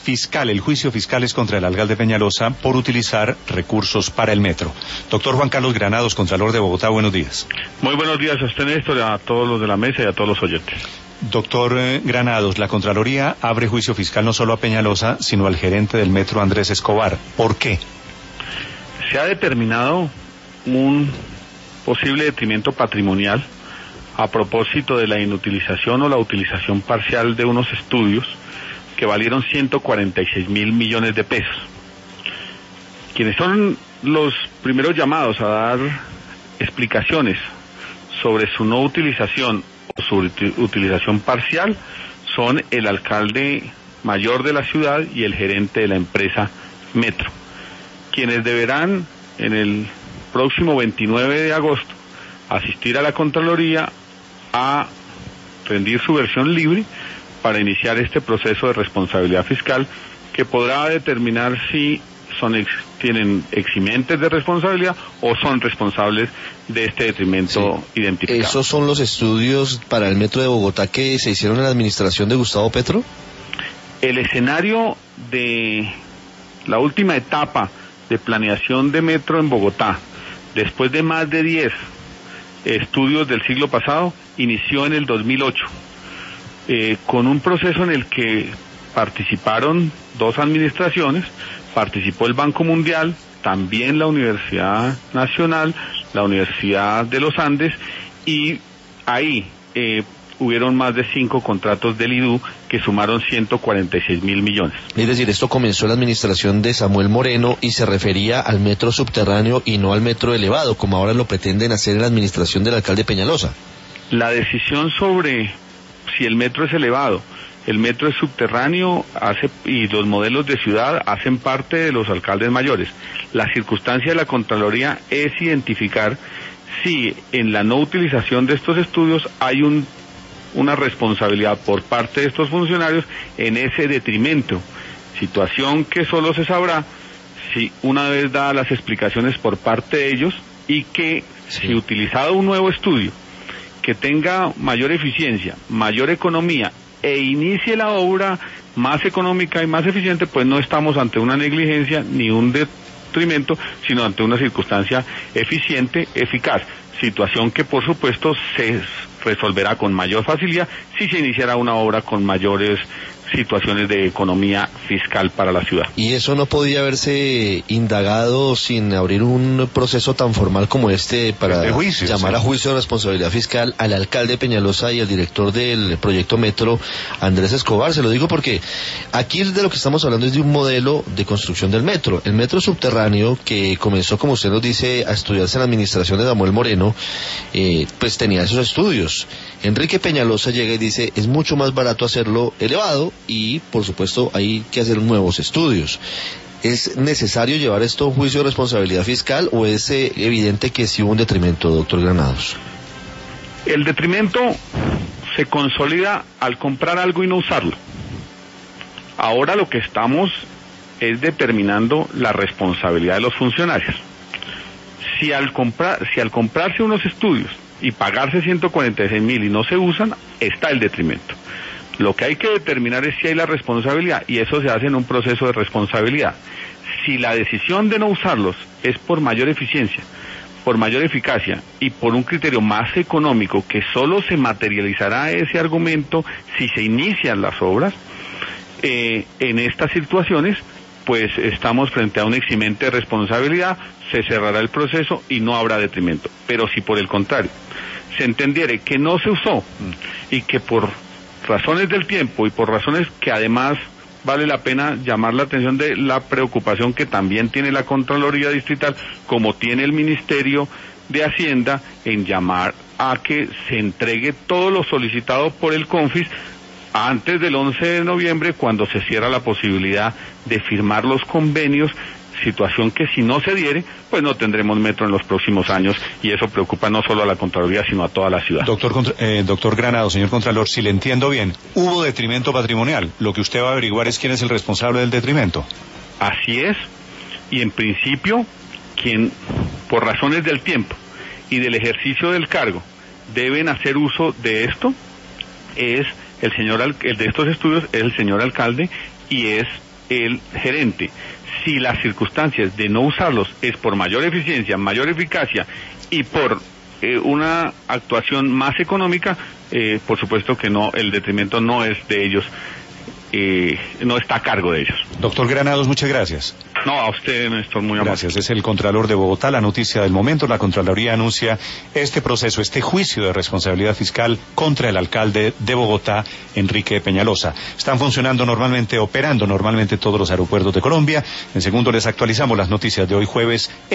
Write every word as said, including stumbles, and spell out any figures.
fiscal, el juicio fiscal es contra el alcalde Peñalosa por utilizar recursos para el metro. Doctor Juan Carlos Granados, Contralor de Bogotá, buenos días. Muy buenos días a usted, Néstor, a todos los de la mesa y a todos los oyentes. Doctor eh, Granados, la Contraloría abre juicio fiscal no solo a Peñalosa, sino al gerente del metro, Andrés Escobar. ¿Por qué? Se ha determinado un posible detrimento patrimonial a propósito de la inutilización o la utilización parcial de unos estudios que valieron ciento cuarenta y seis mil millones de pesos. Quienes son los primeros llamados a dar explicaciones sobre su no utilización o su utilización parcial son el alcalde mayor de la ciudad y el gerente de la empresa Metro, quienes deberán en el próximo veintinueve de agosto asistir a la Contraloría a rendir su versión libre para iniciar este proceso de responsabilidad fiscal que podrá determinar si son ex, tienen eximentes de responsabilidad o son responsables de este detrimento sí. identificado. ¿Esos son los estudios para el metro de Bogotá que se hicieron en la administración de Gustavo Petro? El escenario de la última etapa de planeación de metro en Bogotá, después de más de diez estudios del siglo pasado, inició en el dos mil ocho, eh, con un proceso en el que participaron dos administraciones, participó el Banco Mundial, también la Universidad Nacional, la Universidad de los Andes, y ahí eh, hubieron más de cinco contratos del I D U que sumaron ciento cuarenta y seis mil millones. Es decir, esto comenzó en la administración de Samuel Moreno y se refería al metro subterráneo y no al metro elevado, como ahora lo pretenden hacer en la administración del alcalde Peñalosa. La decisión sobre si el metro es elevado, el metro es subterráneo hace, y los modelos de ciudad hacen parte de los alcaldes mayores. La circunstancia de la Contraloría es identificar si en la no utilización de estos estudios hay un una responsabilidad por parte de estos funcionarios en ese detrimento, situación que solo se sabrá si una vez dadas las explicaciones por parte de ellos y que sí. si utilizado un nuevo estudio que tenga mayor eficiencia, mayor economía e inicie la obra más económica y más eficiente, pues no estamos ante una negligencia ni un detrimento, sino ante una circunstancia eficiente, eficaz, situación que por supuesto se resolverá con mayor facilidad si se iniciará una obra con mayores situaciones de economía fiscal para la ciudad. ¿Y eso no podía haberse indagado sin abrir un proceso tan formal como este para juicio, llamar sí. a juicio de responsabilidad fiscal al alcalde Peñalosa y al director del proyecto Metro, Andrés Escobar? Se lo digo porque aquí de lo que estamos hablando es de un modelo de construcción del metro. El metro subterráneo, que comenzó, como usted nos dice, a estudiarse en la administración de Samuel Moreno, eh, pues tenía esos estudios. Enrique Peñalosa llega y dice, es mucho más barato hacerlo elevado y, por supuesto, hay que hacer nuevos estudios. ¿Es necesario llevar esto a un juicio de responsabilidad fiscal o es eh, evidente que sí hubo un detrimento, doctor Granados? El detrimento se consolida al comprar algo y no usarlo. Ahora lo que estamos es determinando la responsabilidad de los funcionarios. Si al comprar, si al comprarse unos estudios y pagarse ciento cuarenta y seis mil y no se usan, está el detrimento. Lo que hay que determinar es si hay la responsabilidad, y eso se hace en un proceso de responsabilidad. Si la decisión de no usarlos es por mayor eficiencia, por mayor eficacia y por un criterio más económico, que solo se materializará ese argumento si se inician las obras, eh, en estas situaciones, pues estamos frente a un eximente de responsabilidad, se cerrará el proceso y no habrá detrimento. Pero si por el contrario se entendiere que no se usó y que por razones del tiempo y por razones que además vale la pena llamar la atención de la preocupación que también tiene la Contraloría Distrital, como tiene el Ministerio de Hacienda, en llamar a que se entregue todo lo solicitado por el CONFIS antes del once de noviembre, cuando se cierra la posibilidad de firmar los convenios, situación que si no se diere, pues no tendremos metro en los próximos años, y eso preocupa no solo a la Contraloría, sino a toda la ciudad. Doctor, eh, doctor Granados, señor Contralor, si le entiendo bien, hubo detrimento patrimonial. Lo que usted va a averiguar es quién es el responsable del detrimento. Así es, y en principio, quien por razones del tiempo y del ejercicio del cargo deben hacer uso de esto es el señor, el de estos estudios es el señor alcalde, y es el gerente. Si las circunstancias de no usarlos es por mayor eficiencia, mayor eficacia y por eh, una actuación más económica, eh, por supuesto que no, el detrimento no es de ellos, eh, no está a cargo de ellos. Doctor Granados, muchas gracias. No, a usted, Néstor, muy amable. Gracias. Es el Contralor de Bogotá. La noticia del momento, la Contraloría anuncia este proceso, este juicio de responsabilidad fiscal contra el alcalde de Bogotá, Enrique Peñalosa. Están funcionando normalmente, operando normalmente todos los aeropuertos de Colombia. En segundo les actualizamos las noticias de hoy jueves.